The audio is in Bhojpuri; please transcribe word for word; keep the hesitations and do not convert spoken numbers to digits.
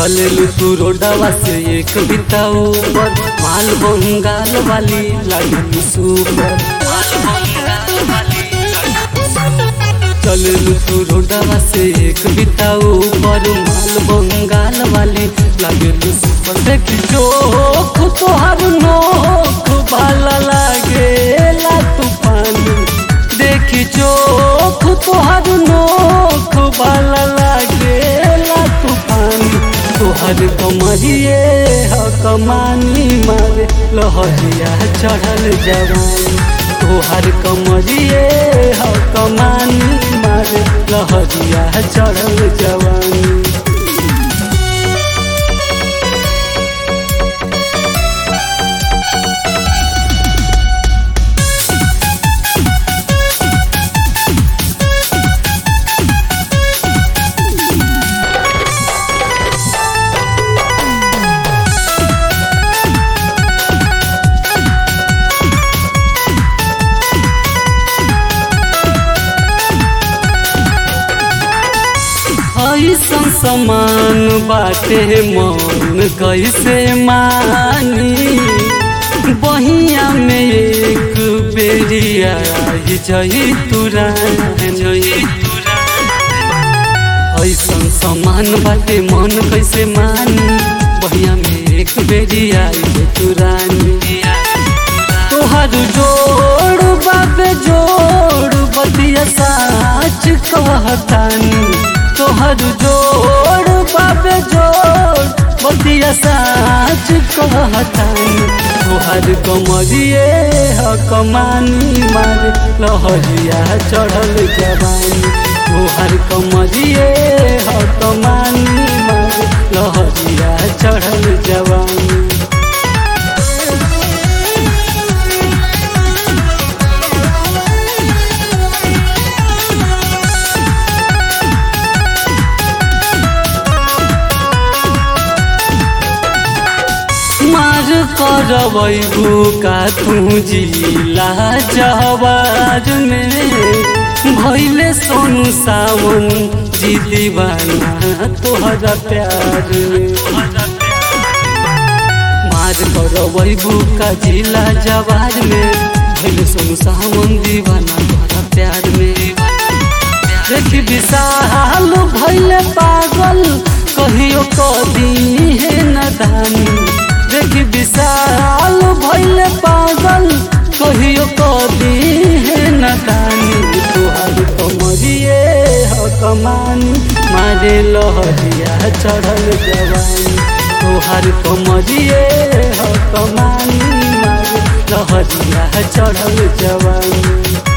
चललू तू रोडवा से एक बिता ऊपर, माल बंगाल वाली लगी सुपर। चललू तू रोडवा से एक बिता ऊपर, माल बंगाल वाली लगी सुपर। देखी चोख तोहर नोख भाला लागे ला तूफानी, देखी चोख तोहर नोख भाला लागे ला तूफानी। तोहर कमरिए ह कमानी मारे लहरिया चढ़ल जवानी, तोहर कमरिए ह कमानी मारे लहरिया चढ़ल जवानी। ऐसन समान बाटे मन कैसे मानी, बहिया में एक बेरिया जही तुरानी। ऐसन समान बाटे मन कैसे मानी, बहिया में एक बेरिया तुरानी। तोहर जोड़ बाबे जोड़ बतिया साच कहतानी, तोहर जोड़ बाबे जोड़ बतिया साच कहतानी। तोहर कमरिए ह कमानी मारे लहरिया चढ़ल जवानी, तोहर कमरिए ह कमानी मारे लहरिया चढ़ल जवानी। मार करबू का तू जिला जवाज में, भैले सोनू सावन जी दीवाना तोहरा प्यार में। मार करबू का जिला जवाज में, भैले सोनू सावन दीवाना तोहरा प्यार में। देखी विशाल भैले पागल कहियो कदी है नदानी, देखी विशाल भैले पागल कहियो कदी है नदानी। तोहर कमरिए ह कमानी मारे लहरिया चढ़ल जवानी, तोहर कमरिए ह कमानी मारे लहरिया चढ़ल जवानी।